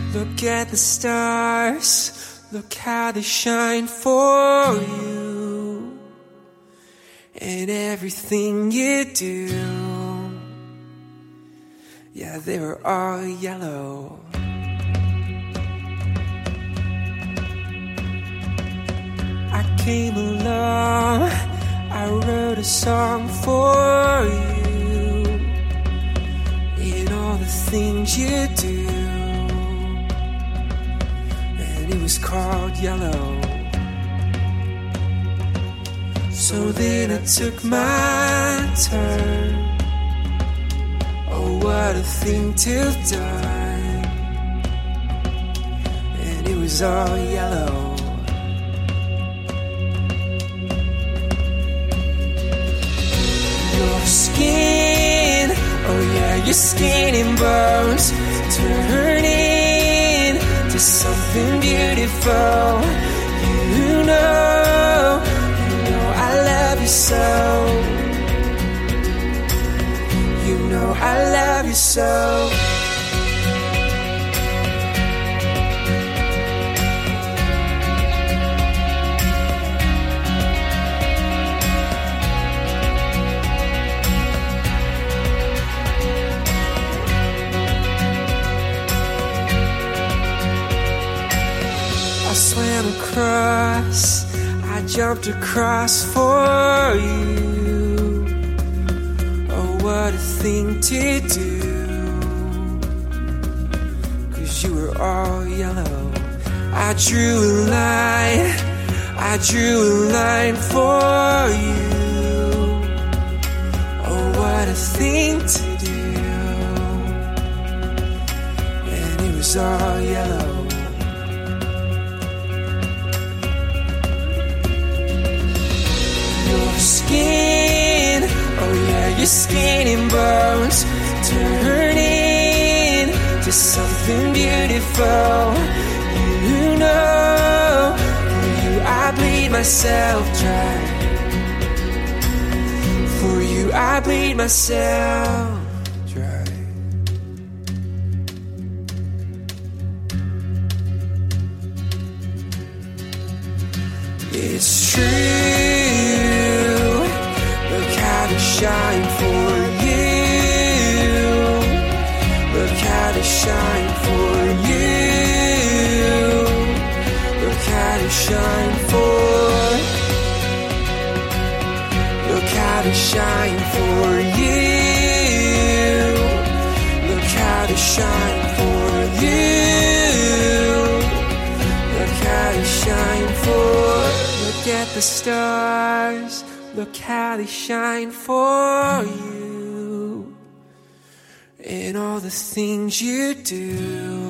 Look at the stars, look how they shine for you, and everything you do, yeah, they were all yellow. I came along, I wrote a song for you, and all the things you do, and it was called Yellow. So then I took my turn. Oh, what a thing to have done. And it was all yellow. Your skin, oh yeah, your skin and bones turning to something beautiful. You know I love you so. You know I love you so. I swam across, I jumped across for you. Oh, what a thing to do, 'cause you were all yellow. I drew a line for you. Oh, what a thing to do, and it was all yellow. Skin, oh yeah, your skin and bones turning to something beautiful. You know, for you I bleed myself dry. For you I bleed myself dry. It's true. Shine for you. Look how to shine for you. Look how to shine for. Look how to shine for you. Look how to shine for you. Look how to shine for. Look at the stars. Look how they shine for you, and all the things you do.